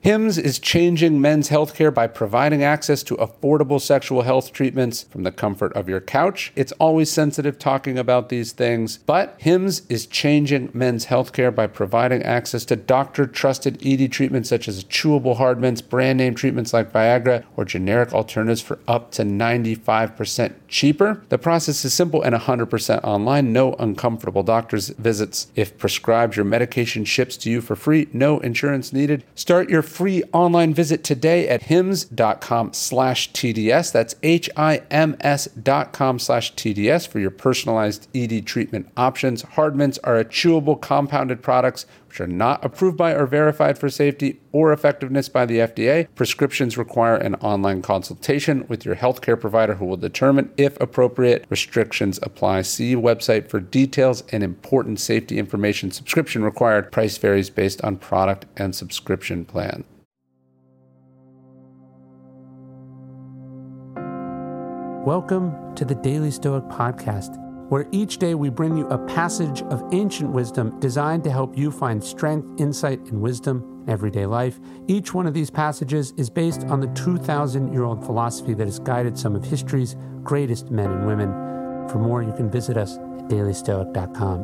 Hims is changing men's healthcare by providing access to affordable sexual health treatments from the comfort of your couch. It's always sensitive talking about these things, but Hims is changing men's healthcare by providing access to doctor-trusted ED treatments such as chewable hard mints, brand name treatments like Viagra, or generic alternatives for up to 95% cheaper. The process is simple and 100% online. No uncomfortable doctor's visits. If prescribed, your medication ships to you for free. No insurance needed. Start your free online visit today at hims.com/TDS. That's HIMS.com/TDS for your personalized ED treatment options. Hard mints are chewable compounded products which are not approved by or verified for safety or effectiveness by the FDA. Prescriptions require an online consultation with your healthcare provider who will determine if appropriate. Restrictions apply. See website for details and important safety information. Subscription required. Price varies based on product and subscription plan. Welcome to the Daily Stoic Podcast, where each day we bring you a passage of ancient wisdom designed to help you find strength, insight, and wisdom in everyday life. Each one of these passages is based on the 2,000-year-old philosophy that has guided some of history's greatest men and women. For more, you can visit us at dailystoic.com.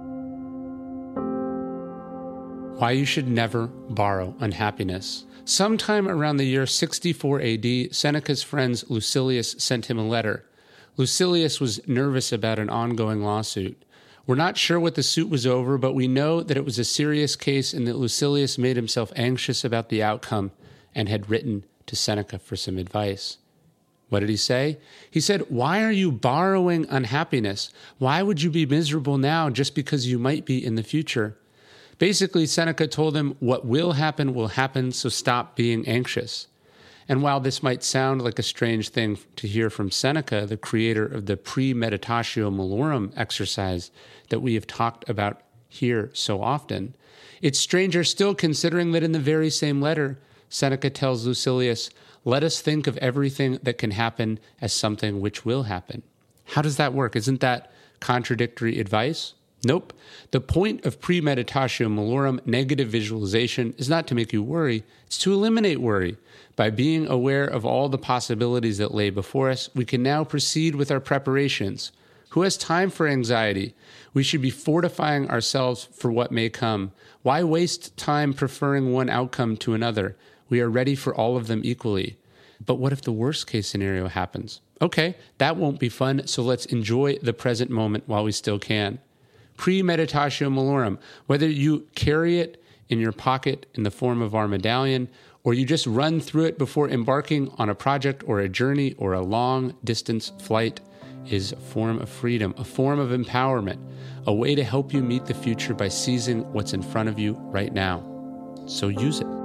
Why you should never borrow unhappiness. Sometime around the year 64 AD, Seneca's friends Lucilius sent him a letter. Lucilius was nervous about an ongoing lawsuit. We're not sure what the suit was over, but we know that it was a serious case and that Lucilius made himself anxious about the outcome and had written to Seneca for some advice. What did he say? He said, "Why are you borrowing unhappiness? Why would you be miserable now just because you might be in the future?" Basically, Seneca told him, what will happen, so stop being anxious. And while this might sound like a strange thing to hear from Seneca, the creator of the premeditatio malorum exercise that we have talked about here so often, it's stranger still considering that in the very same letter, Seneca tells Lucilius, "Let us think of everything that can happen as something which will happen." How does that work? Isn't that contradictory advice? Nope. The point of premeditatio malorum, negative visualization, is not to make you worry, it's to eliminate worry. By being aware of all the possibilities that lay before us, we can now proceed with our preparations. Who has time for anxiety? We should be fortifying ourselves for what may come. Why waste time preferring one outcome to another? We are ready for all of them equally. But what if the worst case scenario happens? Okay, that won't be fun, so let's enjoy the present moment while we still can. Premeditatio malorum, whether you carry it in your pocket in the form of our medallion, or you just run through it before embarking on a project or a journey or a long-distance flight, is a form of freedom, a form of empowerment, a way to help you meet the future by seizing what's in front of you right now. So use it.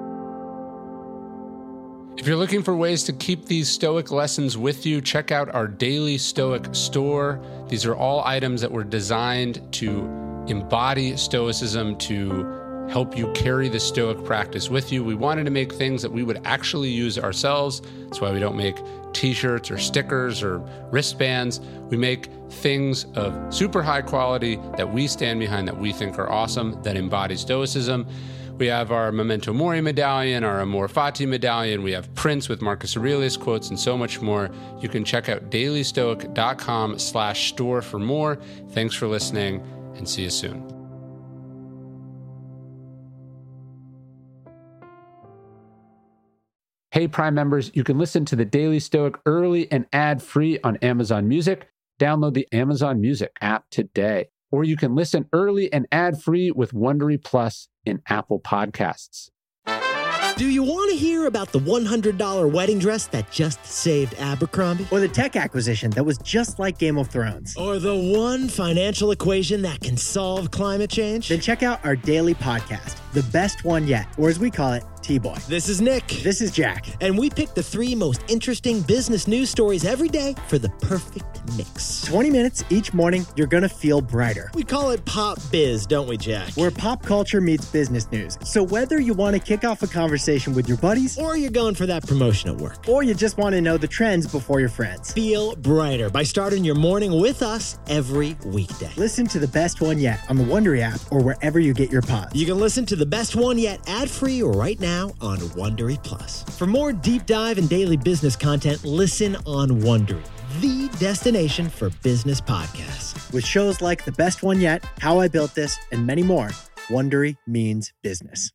If you're looking for ways to keep these Stoic lessons with you, check out our Daily Stoic store. These are all items that were designed to embody Stoicism, to help you carry the Stoic practice with you. We wanted to make things that we would actually use ourselves. That's why we don't make t-shirts or stickers or wristbands. We make things of super high quality that we stand behind, that we think are awesome, that embody Stoicism. We have our Memento Mori medallion, our Amor Fati medallion. We have prints with Marcus Aurelius quotes and so much more. You can check out dailystoic.com/store for more. Thanks for listening and see you soon. Hey, Prime members, you can listen to the Daily Stoic early and ad-free on Amazon Music. Download the Amazon Music app today. Or you can listen early and ad-free with Wondery Plus in Apple Podcasts. Do you want to hear about the $100 wedding dress that just saved Abercrombie? Or the tech acquisition that was just like Game of Thrones? Or the one financial equation that can solve climate change? Then check out our daily podcast, The Best One Yet, or as we call it, T-Boy. This is Nick. This is Jack. And we pick the 3 most interesting business news stories every day for the perfect mix. 20 minutes each morning, you're gonna feel brighter. We call it Pop Biz, don't we, Jack? Where pop culture meets business news. So whether you want to kick off a conversation with your buddies, Or you're going for that promotion at work. or you just want to know the trends before your friends, Feel brighter by starting your morning with us every weekday. listen to the best one yet on the Wondery app or wherever you get your pods. You can listen to the best one yet ad-free right now on Wondery Plus. For more deep dive and daily business content, listen on Wondery, the destination for business podcasts. With shows like The Best One Yet, How I Built This, and many more, Wondery means business.